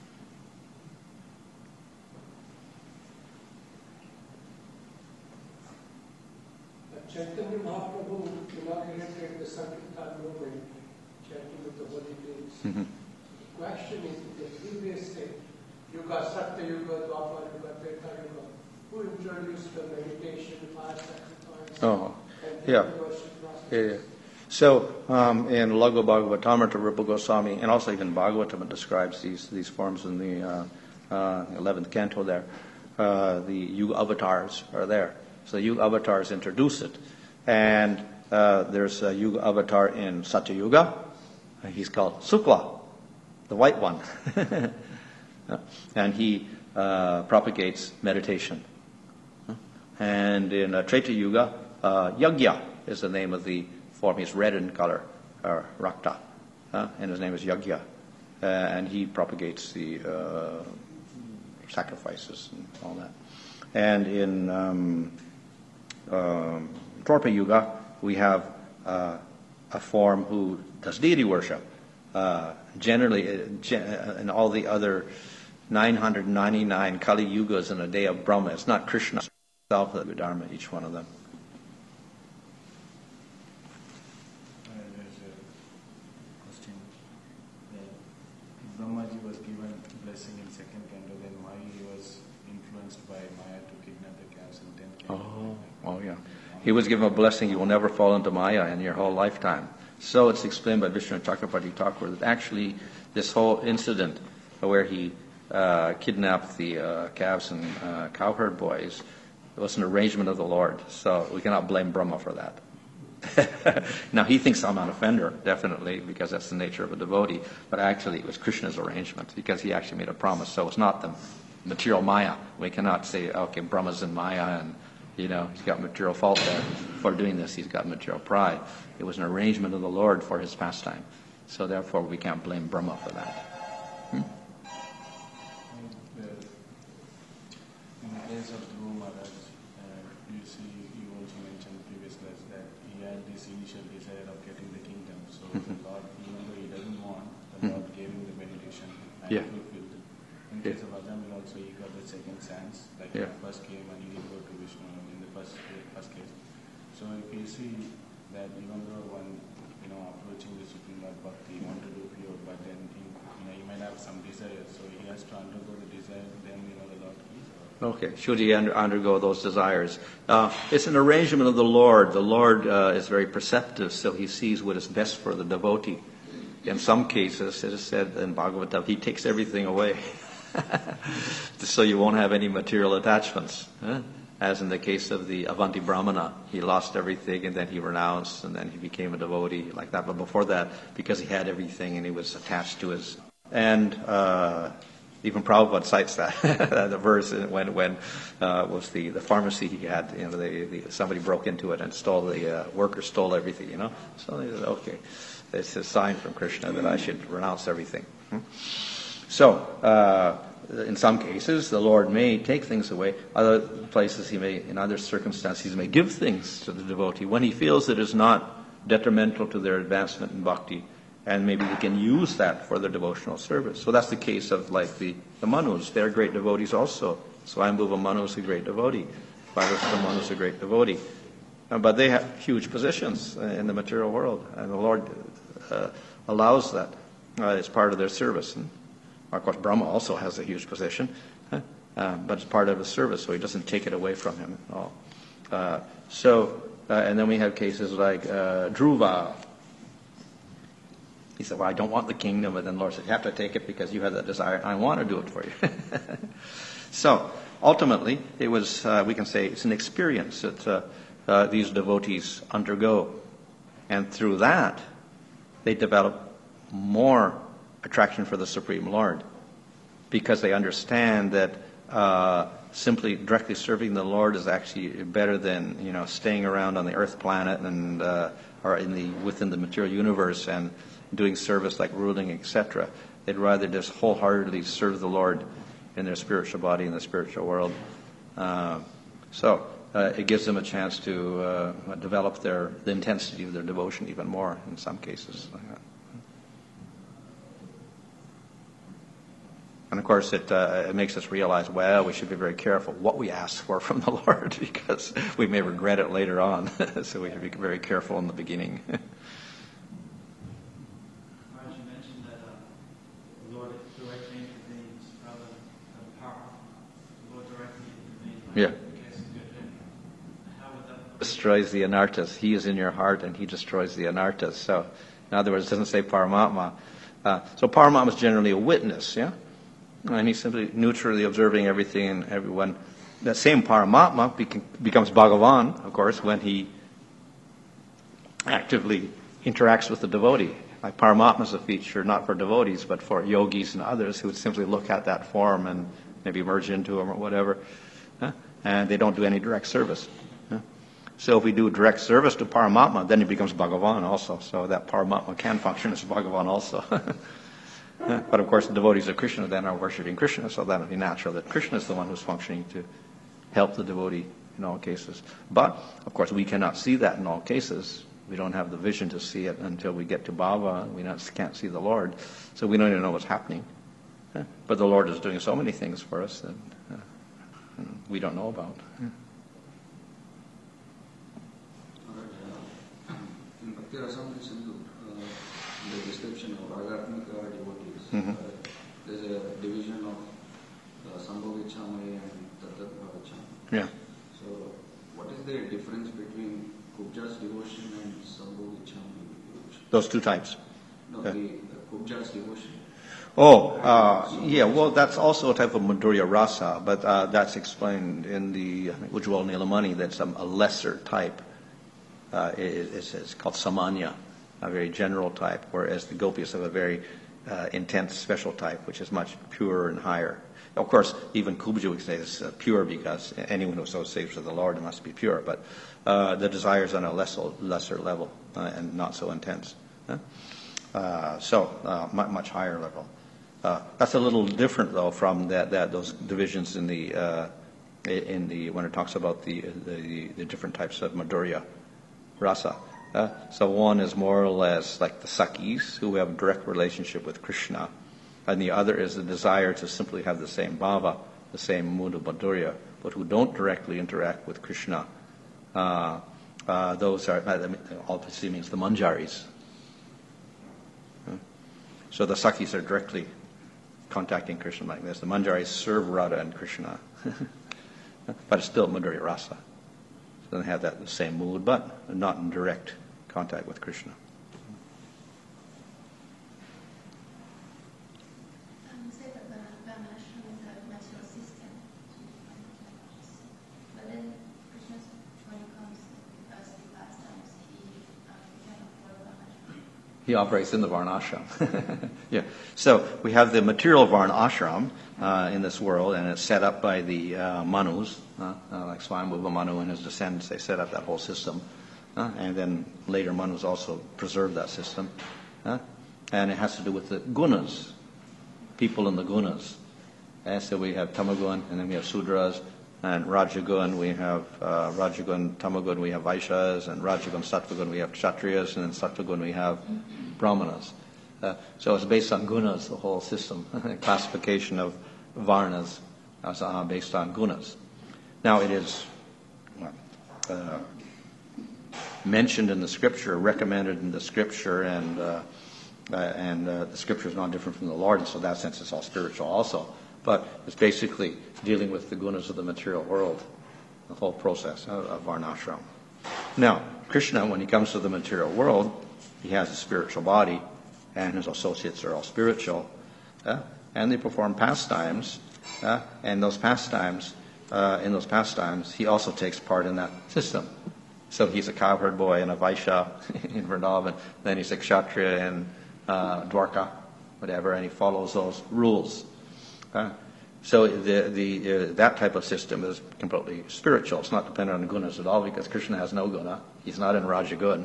Chaitanya Mahaprabhu inaugurated the Sankirtan movement, chanting with the holy names. Mm-hmm. The question is, in the previous state, Yuga, Satya Yuga, Dwapar Yuga, Treta Yuga, who introduced the meditation, fire sacrifice, Oh, and yeah. the worship process? Yeah, yeah. So um, in Laghu Bhagavatamrita, Rupa Goswami, and also even Bhagavatam describes these these forms in the uh, uh, eleventh canto there. Uh, the Yuga avatars are there. So the Yuga avatars introduce it. And uh, there's a Yuga avatar in Satya Yuga. He's called Sukla, the white one. And he uh, propagates meditation. And in uh, Treta Yuga, uh, Yagya is the name of the form. He's red in color, or Rakta, uh, and his name is Yagya. Uh, and he propagates the uh, sacrifices and all that. And in um, um, Dwapara Yuga, we have uh, a form who does deity worship. Uh, generally, uh, gen- uh, in all the other nine hundred ninety-nine Kali Yugas in a day of Brahma, it's not Krishna himself, the Dharma, each one of them. Uh, there's a question. Uh, Brahmaji was given blessing in second canto, then why he was influenced by Maya to kidnap the calves in tenth canto? Oh, oh yeah. He was given a blessing, you will never fall into Maya in your whole lifetime. So it's explained by Vishnu Chakrabarti Thakur that actually this whole incident where he uh, kidnapped the uh, calves and uh, cowherd boys was an arrangement of the Lord. So we cannot blame Brahma for that. Now he thinks I'm an offender, definitely, because that's the nature of a devotee. But actually it was Krishna's arrangement because he actually made a promise. So it's not the material Maya. We cannot say, okay, Brahma's in Maya and you know, he's got material fault there. For doing this, he's got material pride. It was an arrangement of the Lord for his pastime. So therefore, we can't blame Brahma for that. Hmm? And, uh, in the case of Dhruva Maharaj, uh, you see, you also mentioned previously that he had this initial desire of getting the kingdom. So the Lord, even though he doesn't want, the Lord gave him the meditation and Yeah. fulfilled it. In Yeah. case of Ajamil also, he got the second chance. Like Yeah. he first came and he didn't go to Vishnu in the first first case. So if you see that even though one, you know, approaching the Supreme Lord Bhakti, you want to do pure, but then he, you know, he might have some desires, so he has to undergo the desire, then you know the Lord gives. Okay, should he under, undergo those desires? Uh, it's an arrangement of the Lord. The Lord uh, is very perceptive, so he sees what is best for the devotee. In some cases, it is said in Bhagavatam, he takes everything away. So you won't have any material attachments. Huh? As in the case of the Avanti Brahmana, he lost everything and then he renounced and then he became a devotee like that. But before that, because he had everything and he was attached to his... And uh, even Prabhupada cites that, the verse when when uh, was the, the pharmacy he had, you know, the, the, somebody broke into it and stole, the uh, worker stole everything, you know. So he said, okay, it's a sign from Krishna that I should renounce everything. Hmm? So, uh, in some cases, the Lord may take things away. Other places, he may, in other circumstances, he may give things to the devotee when he feels it is not detrimental to their advancement in bhakti, and maybe they can use that for their devotional service. So that's the case of like the, the Manus. They're great devotees also. Swayambhuva Manu is a great devotee. Bhagavatam Manu is a great devotee. Uh, but they have huge positions uh, in the material world, and the Lord uh, allows that uh, as part of their service. And of course, Brahma also has a huge position, huh? uh, but it's part of his service, so he doesn't take it away from him at all. Uh, so, uh, and then we have cases like uh, Dhruva. He said, well, I don't want the kingdom, but then the Lord said, you have to take it because you have that desire, and I want to do it for you. So, ultimately, it was, uh, we can say, it's an experience that uh, uh, these devotees undergo. And through that, they develop more attraction for the Supreme Lord, because they understand that uh, simply directly serving the Lord is actually better than, you know, staying around on the Earth planet and uh, or in the within the material universe and doing service like ruling, et cetera. They'd rather just wholeheartedly serve the Lord in their spiritual body in the spiritual world. Uh, so uh, it gives them a chance to uh, develop their the intensity of their devotion even more in some cases. And of course, it, uh, it makes us realize, well, we should be very careful what we ask for from the Lord, because we may regret it later on. So we should be very careful in the beginning. Maharaj, you mentioned that uh, the Lord directly intervenes rather than power. The Lord directly intervenes. Like Yeah. in the case of Goodwin. How would that... Destroys the anarthas. He is in your heart and he destroys the anarthas. So, in other words, it doesn't say Paramatma. Uh, so Paramatma is generally a witness, yeah? And he's simply neutrally observing everything and everyone. That same Paramatma bec- becomes Bhagavan, of course, when he actively interacts with the devotee. Like Paramatma is a feature not for devotees, but for yogis and others who would simply look at that form and maybe merge into him or whatever. Huh? And they don't do any direct service. Huh? So if we do direct service to Paramatma, then he becomes Bhagavan also. So that Paramatma can function as Bhagavan also. But of course the devotees of Krishna then are worshipping Krishna, so that would be natural that Krishna is the one who's functioning to help the devotee in all cases. But of course we cannot see that in all cases. We don't have the vision to see it until we get to Bhava. We not, can't see the Lord, so we don't even know what's happening. Huh? But the Lord is doing so many things for us that uh, we don't know about. Huh? Alright, uh, in Bhakti Rasamrita Sindhu, uh, the description of Ragatmika devotees, Mhm. uh, there's a division of uh, Sambhogichamai and Tattva-Bhavichamai. Yeah. So, what is the difference between Kubja's devotion and Sambhogichamai devotion? Those two types. No, Yeah. the, the Kubja's devotion. Oh, uh, yeah, well, that's also a type of Madhurya Rasa, but uh, that's explained in the Ujjwal Nilamani. That's a, a lesser type. Uh, it, it's, it's called Samanya, a very general type, whereas the Gopis have a very uh, intense special type, which is much purer and higher. Of course, even Kubja would say is uh, pure because anyone who associates with the Lord must be pure, but uh, the desire is on a lesser, lesser level uh, and not so intense. Huh? Uh, so, uh, much, much higher level. Uh, that's a little different, though, from that, that those divisions in the uh, in the when it talks about the the, the different types of Madhurya Rasa. Uh, so one is more or less like the Sakis, who have a direct relationship with Krishna, and the other is the desire to simply have the same bhava, the same mood of Madhurya, but who don't directly interact with Krishna. Uh, uh, those are that obviously means the Manjaris. Uh, so the Sakis are directly contacting Krishna like this. The Manjaris serve Radha and Krishna, but it's still Madhurya Rasa. So they have that the same mood, but not in direct contact with Krishna. Um, you say that the Varnashram is a material system, but then Krishna, when he comes to us the last times, he um, cannot follow Varnashram. He operates in the Varnashram. Yeah. So we have the material Varnashram uh, in this world, and it's set up by the uh, Manus, uh, uh, like Swayambhuva Manu and his descendants. They set up that whole system. Uh, and then later Manus also preserved that system. Uh, and it has to do with the gunas, people in the gunas. And so we have Tamagun, and then we have Sudras, and Rajagun, we have uh, Rajagun, Tamagun, we have Vaishyas, and Rajagun, Sattvagun, we have Kshatriyas, and then Sattvagun, we have Brahmanas. Uh, so it's based on gunas, the whole system, classification of varnas as, uh, based on gunas. Now it is uh, mentioned in the scripture, recommended in the scripture, and uh, uh, and uh, the scripture is not different from the Lord, and so in that sense it's all spiritual also. But it's basically dealing with the gunas of the material world, the whole process of, of Varnashram. Now, Krishna, when he comes to the material world, he has a spiritual body, and his associates are all spiritual, uh, and they perform pastimes, uh, and those pastimes, uh, in those pastimes, he also takes part in that system. So he's a cowherd boy and a Vaishya in Vrindavan, then he's a Kshatriya in uh, Dwarka, whatever, and he follows those rules. Uh, so the, the, uh, that type of system is completely spiritual. It's not dependent on gunas at all because Krishna has no guna. He's not in Rajagun.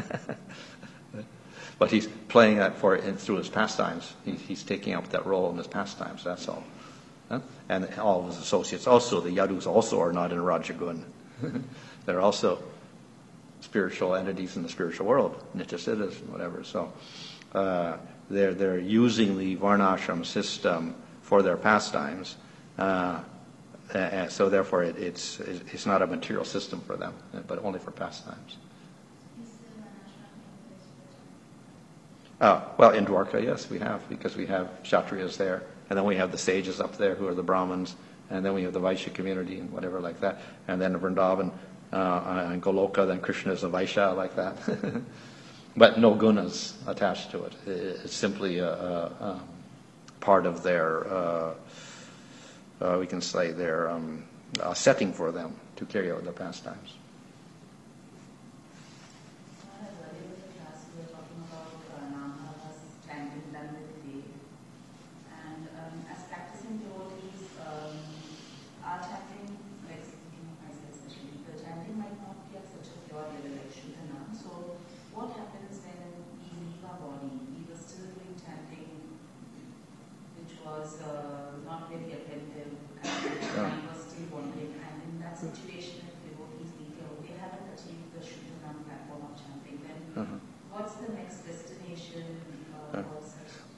But he's playing that for through his pastimes. He, he's taking up that role in his pastimes, that's all. Uh, and all of his associates also, the Yadus also are not in Rajagun. They're also spiritual entities in the spiritual world, Nityasiddhas and whatever. So uh, they're, they're using the Varnashram system for their pastimes, uh, and so therefore it, it's it's not a material system for them, but only for pastimes. Uh, well, in Dwarka, yes, we have, because we have Kshatriyas there, and then we have the sages up there who are the Brahmins, and then we have the Vaishya community and whatever like that, and then Vrindavan uh, and Goloka, then Krishna is a Vaishya like that. But no gunas attached to it. It's simply a, a, a part of their, uh, uh, we can say, their um, uh, setting for them to carry out their pastimes. I have a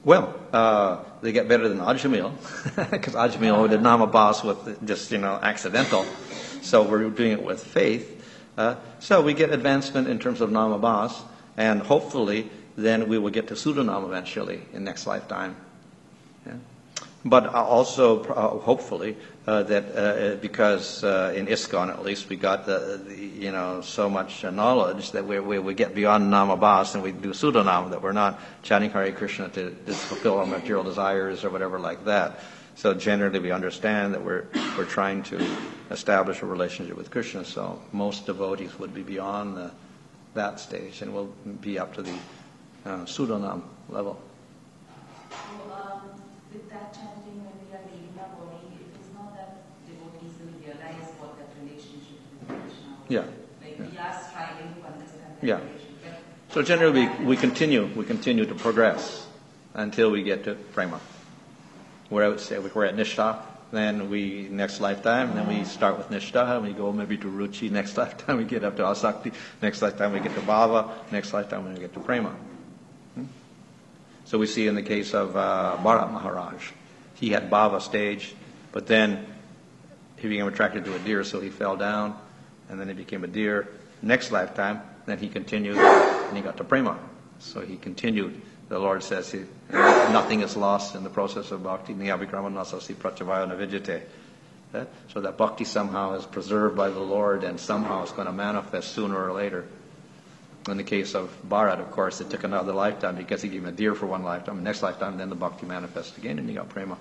Well, uh, they get better than Ajamil, because Ajamil did Namabas with just, you know, accidental. So we're doing it with faith. Uh, so we get advancement in terms of Namabas, and hopefully then we will get to Pseudonam eventually in next lifetime. Yeah. But also, uh, hopefully, uh, that uh, because uh, in ISKCON at least we got the, the you know so much uh, knowledge that we, we we get beyond Namabas and we do Pseudonam, that we're not chanting Hare Krishna to, to fulfill our material desires or whatever like that. So generally we understand that we're we're trying to establish a relationship with Krishna. So most devotees would be beyond the, that stage and will be up to the uh, Pseudonam level. So, um, with that chanting, when we are leaving our body, it is not that devotees will realize what that relationship with Krishna is. Yeah. Like yeah. we are striving to understand that Yeah. relationship. So generally we, we continue, we continue to progress until we get to Prema. We're out, say we're at Nishtha, then we, next lifetime, and then we start with Nishtha, and we go maybe to Ruchi, next lifetime we get up to Asakti, next lifetime we get to Bhava, next lifetime we get to Prema. Hmm? So we see in the case of uh, Bharat Maharaj, he had Bhava stage, but then he became attracted to a deer, so he fell down, and then he became a deer. Next lifetime, then he continued, and he got to Prema. So he continued. The Lord says he, nothing is lost in the process of bhakti. Niyavikramanasasi pratyavayana vijite. So that bhakti somehow is preserved by the Lord and somehow is going to manifest sooner or later. In the case of Bharat, of course, it took another lifetime because he gave him a deer for one lifetime. The next lifetime, then the bhakti manifests again and he got prema.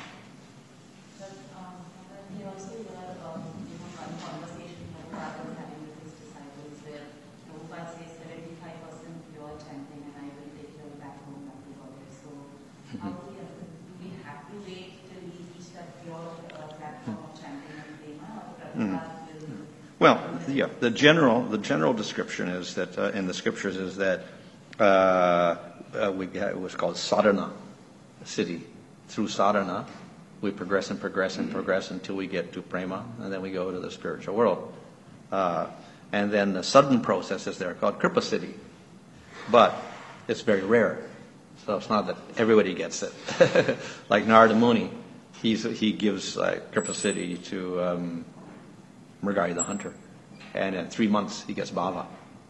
But um, he also heard um, you know, one conversation that Prabhupada was having with his disciples where Prabhupada says seventy-five percent pure chanting and I will take you back home back to Godhead. So how do we, do we have to wait till we reach that pure uh, platform of chanting and prema, or Prabhupada will... Well, yeah, the general the general description is that uh, in the scriptures is that uh, uh, we it was called sadhana, siddhi. Through sadhana, we progress and progress and progress until we get to prema, and then we go to the spiritual world. Uh, and then the sudden processes there are called kripa siddhi, but it's very rare. So it's not that everybody gets it. Like Narada Muni, he's he gives uh, kripa siddhi to um, Mrigari the hunter. And in three months, he gets bhava.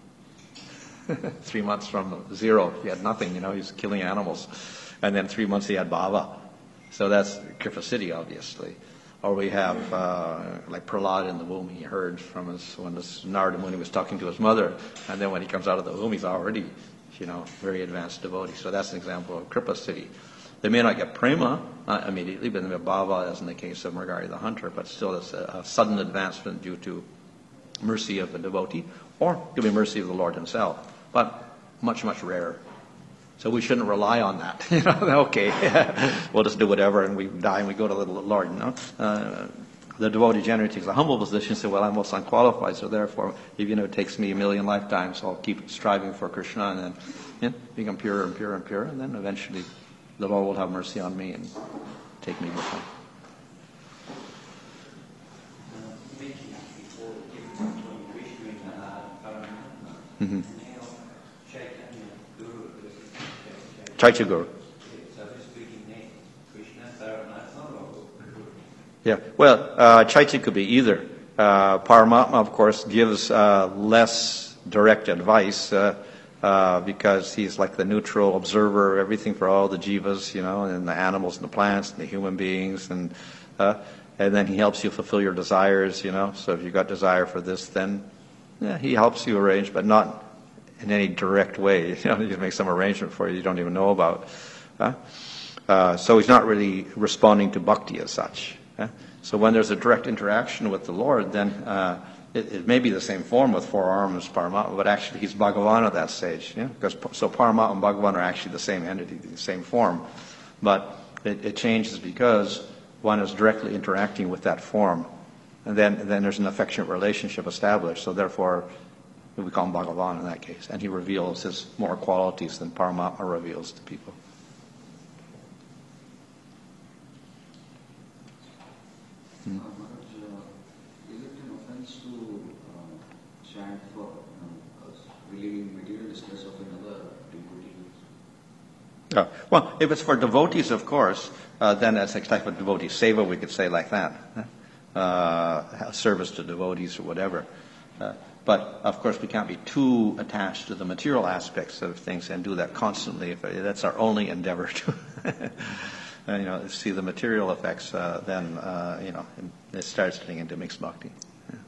three months from zero, he had nothing, you know, he's killing animals. And then three months he had bhava. So that's Kripa Siddhi, obviously. Or we have, uh, like Prahlad in the womb, he heard from his, when this Narada Muni was talking to his mother. And then when he comes out of the womb, he's already, you know, very advanced devotee. So that's an example of Kripa Siddhi. They may not get prema uh, immediately, but they may get bhava, as in the case of Mrigari the hunter, but still it's a, a sudden advancement due to mercy of the devotee, or it could be mercy of the Lord himself, but much, much rarer. So we shouldn't rely on that. You know, okay, we'll just do whatever, and we die and we go to the Lord. You know, uh, the devotee generally takes a humble position and says, well, I'm most unqualified, so therefore, even if it takes me a million lifetimes, I'll keep striving for Krishna, and then you know, become purer and purer and purer, and then eventually the Lord will have mercy on me and take me with him. Mm-hmm. Chaitya Guru. Yeah, well, uh, Chaitya could be either. Uh, Paramatma, of course, gives uh, less direct advice uh, uh, because he's like the neutral observer, everything for all the jivas, you know, and the animals and the plants and the human beings, and uh, and then he helps you fulfill your desires, you know. So if you've got desire for this, then yeah, he helps you arrange, but not in any direct way. You know, he can make some arrangement for you you don't even know about. Huh? Uh, so he's not really responding to bhakti as such. Huh? So when there's a direct interaction with the Lord, then uh, it, it may be the same form with four arms, Paramatma, but actually he's Bhagavan at that stage. Yeah? Because so Paramatma and Bhagavan are actually the same entity, the same form, but it, it changes because one is directly interacting with that form, and then then there's an affectionate relationship established. So therefore, we call him Bhagavan in that case, and he reveals his more qualities than Paramatma reveals to people. Uh, Maharaj, uh, is it an offense to uh, chant for uh, relieving material distress of another devotee? Oh, well, if it's for devotees, of course, uh, then that's a type of devotee seva, we could say like that. Uh, service to devotees or whatever. Uh, but, of course, we can't be too attached to the material aspects of things and do that constantly. If that's our only endeavor to uh, you know, see the material effects, uh, then, uh, you know, it starts getting into mixed bhakti. In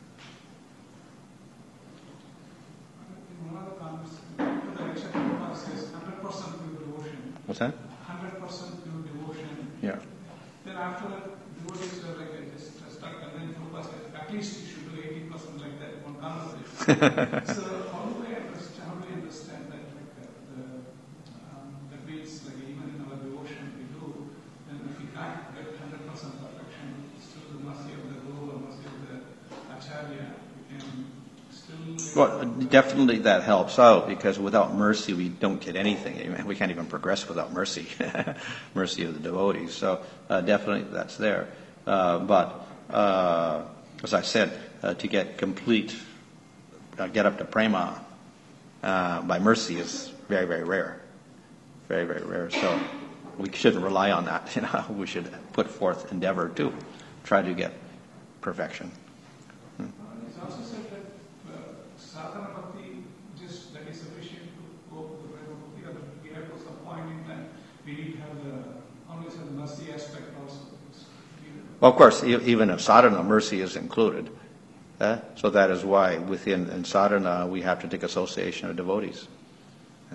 one of the conversations, the lecture Prabhupada says one hundred percent pure devotion. What's that? one hundred percent pure devotion. Yeah. Then after that, devotees were like, I just stuck, and then Prabhupada said, at least you should do eighty percent like that, one conversation. So how do I understand, how do we understand that, like, uh, the, um, that means, like, even in our devotion we do, and if we can't get one hundred percent perfection, still the mercy of the Guru or mercy of the Acharya, we can still... Well, definitely that helps out, because without mercy we don't get anything. We can't even progress without mercy, mercy of the devotees. So uh, definitely that's there. Uh, but uh, as I said, uh, to get complete, uh, get up to prema uh, by mercy is very, very rare. Very, very rare. So we shouldn't rely on that. You know, we should put forth endeavor to try to get perfection. Uh, It's also said that uh, sadhana bhakti, just that is sufficient to go to the prema bhakti, or we have to some point in time, we need to have the, always have the mercy aspect also. Well, of course, e- even in sadhana, mercy is included. Uh, so that is why within in sadhana we have to take association of devotees. Uh.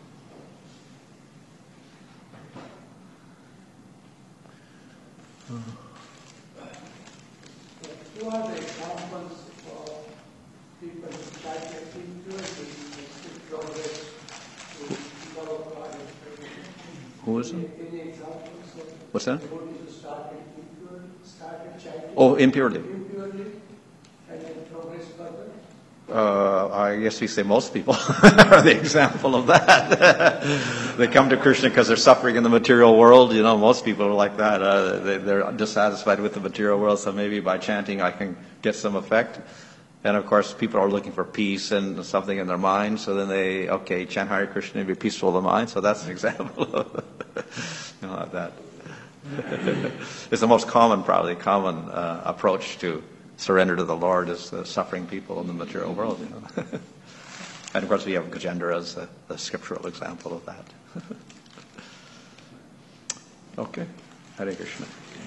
Who are the examples for people who try to impurity to progress to love God and prayer? Who is it? Any examples of What's that? devotees who started impurity, started chanting Oh, impurely. impurely and then progress further? Uh, I guess we say most people are the example of that. They come to Krishna because they're suffering in the material world. You know, most people are like that. Uh, they, they're dissatisfied with the material world, so maybe by chanting I can get some effect. And of course, people are looking for peace and something in their mind, so then they, okay, chant Hare Krishna and be peaceful of the mind. So that's an example of you know, that. It's the most common, probably, common uh, approach to surrender to the Lord is the suffering people in the material world, you know. And of course we have Gajendra as the, the scriptural example of that. Okay. Hare Krishna.